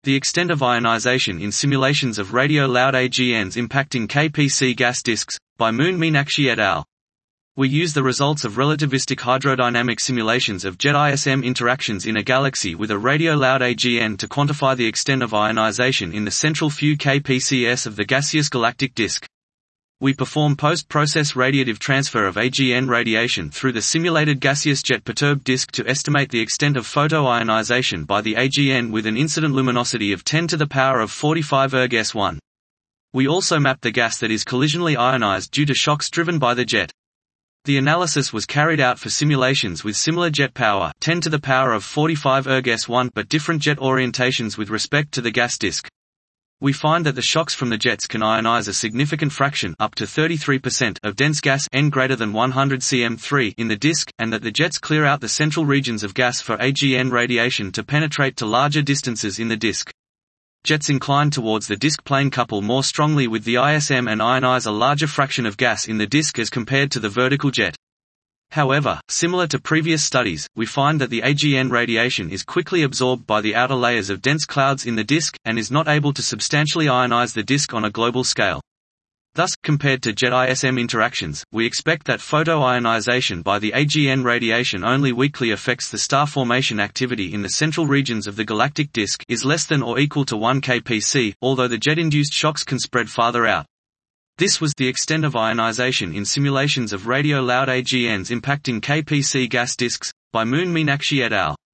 The extent of ionization in simulations of radio-loud AGNs impacting KPC gas disks, by Moon Meenakshi et al. We use the results of relativistic hydrodynamic simulations of jet-ISM interactions in a galaxy with a radio-loud AGN to quantify the extent of ionization in the central few kpcs of the gaseous galactic disk. We perform post-process radiative transfer of AGN radiation through the simulated gaseous jet-perturbed disk to estimate the extent of photoionization by the AGN with an incident luminosity of 10 to the power of 45 erg-s1. We also map the gas that is collisionally ionized due to shocks driven by the jet. The analysis was carried out for simulations with similar jet power, 10 to the power of 45 erg-s1, but different jet orientations with respect to the gas disk. We find that the shocks from the jets can ionize a significant fraction, up to 33%, of dense gas N greater than 100 cm3 in the disk, and that the jets clear out the central regions of gas for AGN radiation to penetrate to larger distances in the disk. Jets inclined towards the disk plane couple more strongly with the ISM and ionize a larger fraction of gas in the disk as compared to the vertical jet. However, similar to previous studies, we find that the AGN radiation is quickly absorbed by the outer layers of dense clouds in the disk, and is not able to substantially ionize the disk on a global scale. Thus, compared to jet-ISM interactions, we expect that photoionization by the AGN radiation only weakly affects the star formation activity in the central regions of the galactic disk, is less than or equal to 1 kpc, although the jet-induced shocks can spread farther out. This was the extent of ionization in simulations of radio-loud AGNs impacting KPC gas disks, by Moon Meenakshi et al.